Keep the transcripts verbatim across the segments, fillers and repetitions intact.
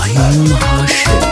İbrahim Haşim.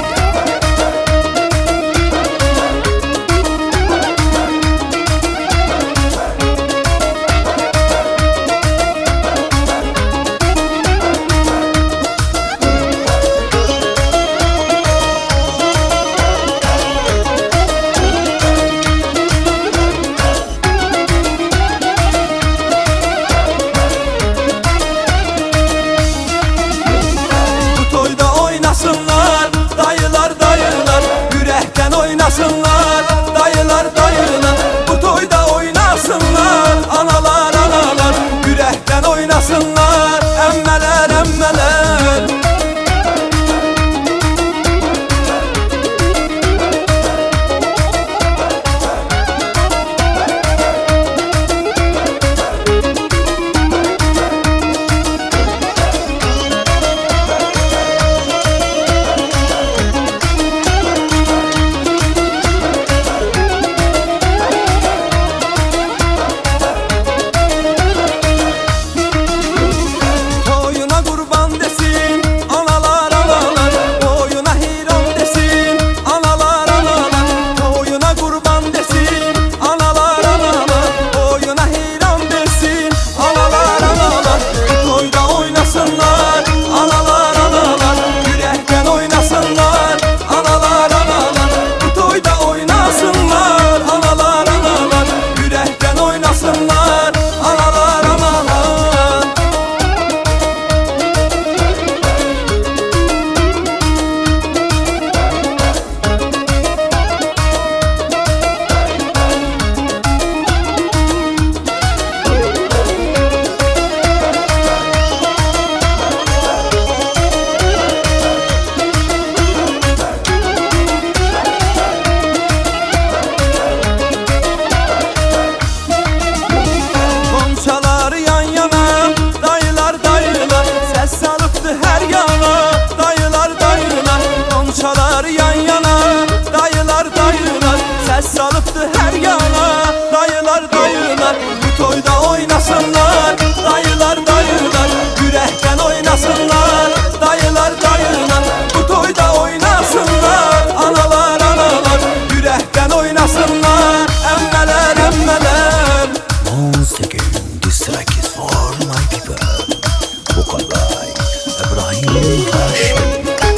Dayılar dayılar yürekten oynasınlar. Dayılar dayılar bu toyda oynasınlar. Analar analar yürekten oynasınlar. Emmeler emmeler. Salıptı her yana. Dayılar dayılar bu toyda oynasınlar. Dayılar dayılar yürekten oynasınlar. Dayılar dayılar bu toyda oynasınlar. Analar analar yürekten oynasınlar. Emmeler emmeler. Once again this track is for my people. Vocal by İbrahim Haşim.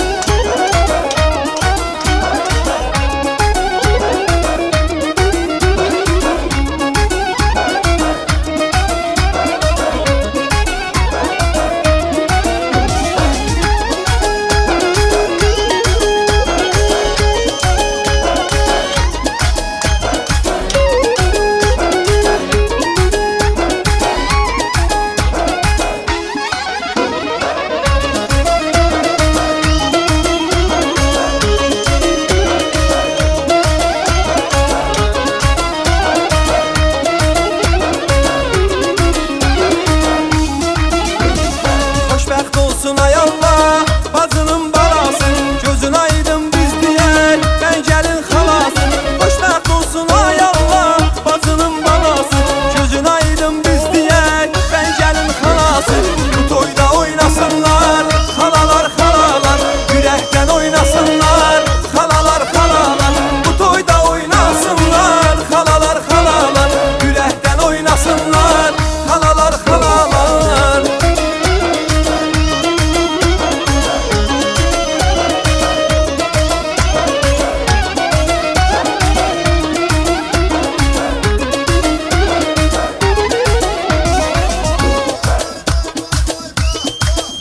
Ay Allah, bacının balası, gözün aydın biz diye, ben gelin xalası. Xoşbəxt olsun ay Allah, bacının balası, gözün aydın biz diye, ben gelin xalası. Bu toyda oynasınlar, xalalar xalalar, yürekten oynasınlar, xalalar xalalar. Bu toyda oynasınlar, xalalar xalalar, yürekten oynasınlar, xalalar xalalar.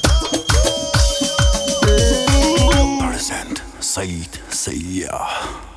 Said Sayyah.